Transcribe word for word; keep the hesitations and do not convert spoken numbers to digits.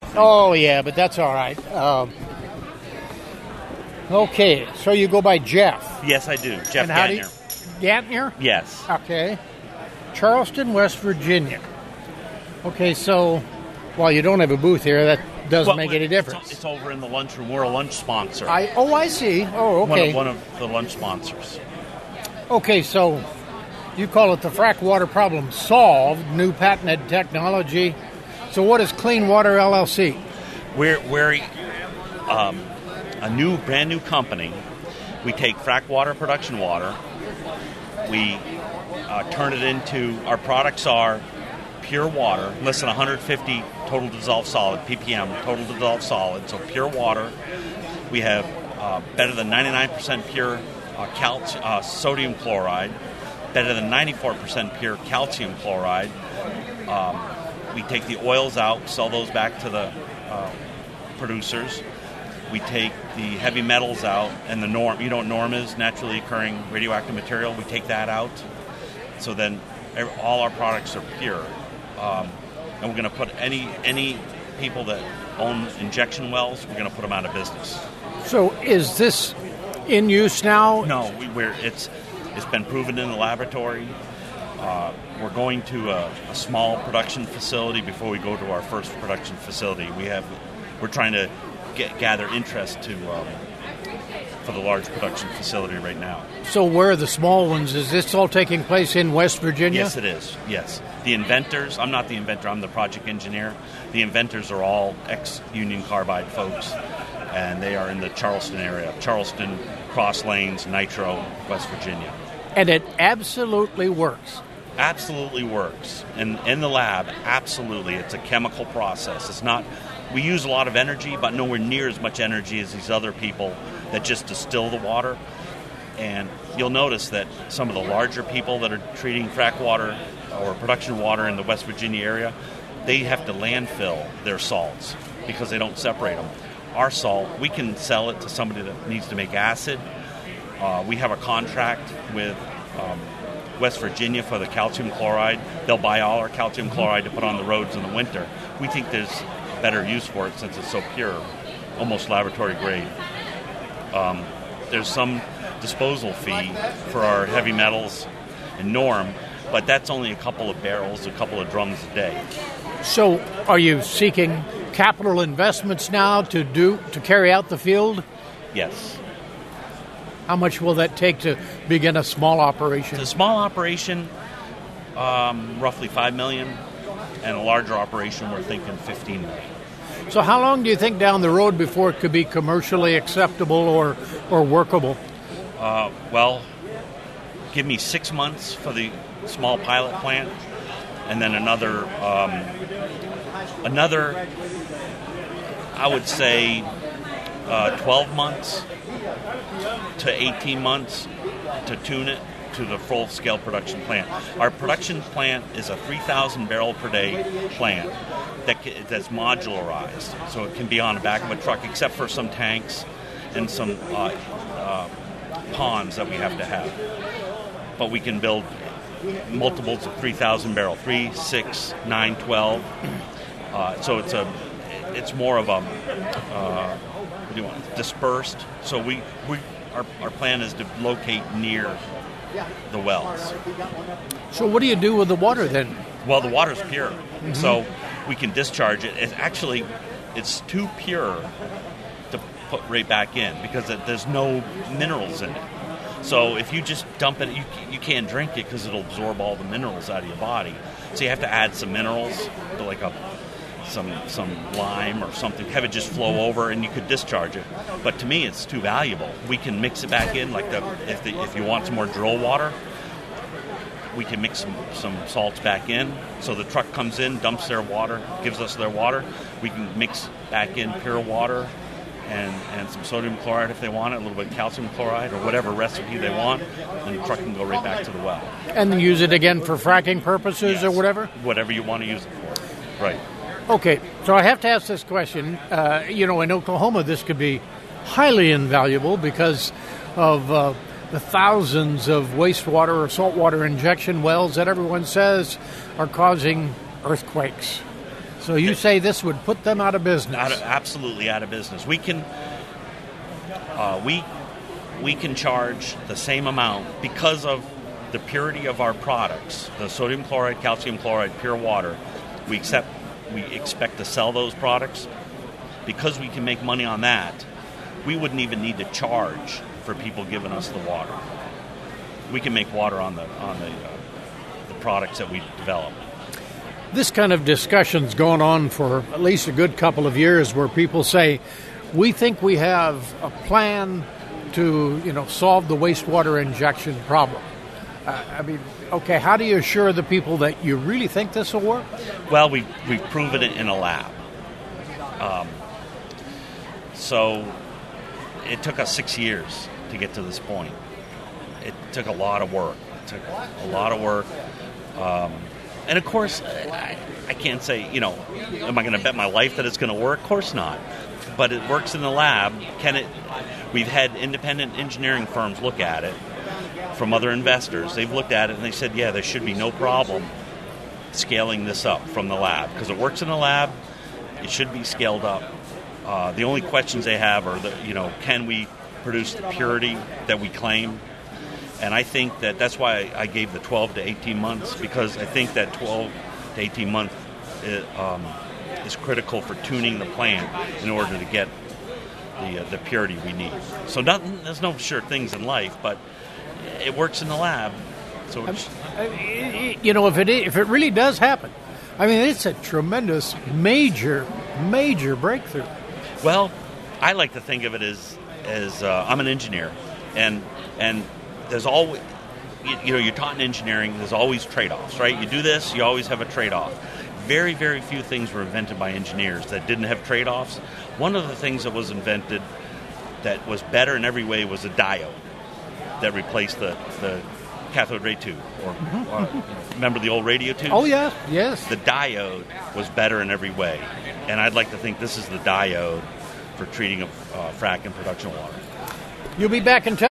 Oh, yeah, but that's all right. Um, okay, so you go by Jeff. Yes, I do. Jeff And how do Gantner. you- Gantner? Yes. Okay. Charleston, West Virginia. Okay, so, well, you don't have a booth here. That doesn't Well, make any it's- difference. It's over in the lunchroom. We're a lunch sponsor. I Oh, I see. Oh, okay. One of, one of the lunch sponsors. Okay, so you call it the frack water problem solved, new patented technology. So what is Clean Water L L C? We're, we're um, a new, brand new company. We take frack water, production water. We uh, turn it into, our products are pure water, less than one hundred fifty total dissolved solid, P P M, total dissolved solid, so pure water. We have uh, better than ninety-nine percent pure uh, cal- uh, sodium chloride, better than ninety-four percent pure calcium chloride. Um, we take the oils out, sell those back to the uh, producers. We take the heavy metals out, and the norm, you know what norm is, naturally occurring radioactive material, we take that out. So then every, all our products are pure. Um, and we're going to put any any people that own injection wells, we're going to put them out of business. So is this in use now? No, we, we're it's it's been proven in the laboratory. Uh, we're going to a, a small production facility before we go to our first production facility. We have we're trying to get, gather interest to um, for the large production facility right now. So where are the small ones? Is this all taking place in West Virginia? Yes, it is. Yes. The inventors, I'm not the inventor, I'm the project engineer. The inventors are all ex-Union Carbide folks, and they are in the Charleston area. Charleston, Cross Lanes, Nitro, West Virginia. And it absolutely works. Absolutely works. And in the lab, absolutely. It's a chemical process. It's not, we use a lot of energy, but nowhere near as much energy as these other people that just distill the water. And you'll notice that some of the larger people that are treating frack water or production water in the West Virginia area, they have to landfill their salts because they don't separate them. Our salt, we can sell it to somebody that needs to make acid. Uh, we have a contract with um, West Virginia for the calcium chloride. They'll buy all our calcium chloride to put on the roads in the winter. We think there's better use for it since it's so pure, almost laboratory grade. Um, there's some disposal fee for our heavy metals and norm, but that's only a couple of barrels, a couple of drums a day. So are you seeking capital investments now to do to carry out the field? Yes. How much will that take to begin a small operation? It's a small operation, um, roughly five million dollars, and a larger operation, we're thinking fifteen million dollars. So how long do you think down the road before it could be commercially acceptable or, or workable? Uh, well, give me six months for the small pilot plant, and then another, um, another, I would say, uh, twelve months to eighteen months to tune it to the full-scale production plant. Our production plant is a three thousand barrel per day plant that that's modularized, so it can be on the back of a truck, except for some tanks and some uh, uh, ponds that we have to have. But we can build multiples of three thousand barrel, three, six, nine, twelve. Uh, so it's a, it's more of a, uh, what do you want, dispersed. So we, we our, our plan is to locate near the wells. So what do you do with the water then? Well, the water's pure, mm-hmm. so we can discharge it. It's actually, it's too pure to put right back in because it, there's no minerals in it. So if you just dump it, you you can't drink it because it'll absorb all the minerals out of your body. So you have to add some minerals, like a some some lime or something, have it just flow over, and you could discharge it. But to me, it's too valuable. We can mix it back in, like the if the, if you want some more drill water, we can mix some, some salts back in. So the truck comes in, dumps their water, gives us their water. We can mix back in pure water and, and some sodium chloride if they want it, a little bit of calcium chloride or whatever recipe they want, and the truck can go right back to the well. And then use it again for fracking purposes yes. or whatever? Whatever you want to use it for. Right. Okay, so I have to ask this question. Uh, you know, in Oklahoma, this could be highly invaluable because of uh, the thousands of wastewater or saltwater injection wells that everyone says are causing earthquakes. So you say this would put them out of business? Out of, absolutely out of business. We can uh, we we can charge the same amount because of the purity of our products. The sodium chloride, calcium chloride, pure water. We accept we expect to sell those products because we can make money on that. We wouldn't even need to charge for people giving us the water. We can make water on the on the uh, the products that we develop. This kind of discussion's going on for at least a good couple of years, where people say, "We think we have a plan to, you know, solve the wastewater injection problem." Uh, I mean, okay, how do you assure the people that you really think this will work? Well, we we've proven it in a lab. Um, so it took us six years to get to this point. It took a lot of work. It took a lot of work. Um, and of course, I, I can't say, you know, am I going to bet my life that it's going to work? Of course not. But it works in the lab. Can it? We've had independent engineering firms look at it from other investors. They've looked at it and they said, yeah, there should be no problem scaling this up from the lab. Because it works in the lab, it should be scaled up. Uh, the only questions they have are, the, you know, can we produce the purity that we claim? And I think that that's why I gave the twelve to eighteen months, because I think that twelve to eighteen months is, um, is critical for tuning the plant in order to get the uh, the purity we need. So nothing, there's no sure things in life, but it works in the lab. So it's, you know, if it if it really does happen, I mean, it's a tremendous, major, major breakthrough. Well, I like to think of it as as uh, I'm an engineer, and and there's always, you, you know, you're taught in engineering, there's always trade-offs, right? You do this, you always have a trade-off. Very, very few things were invented by engineers that didn't have trade-offs. One of the things that was invented that was better in every way was a diode that replaced the, the cathode ray tube. Or uh, remember the old radio tubes? Oh, yeah, yes. The diode was better in every way. And I'd like to think this is the diode for treating of uh, frac and production water. You'll be back in touch.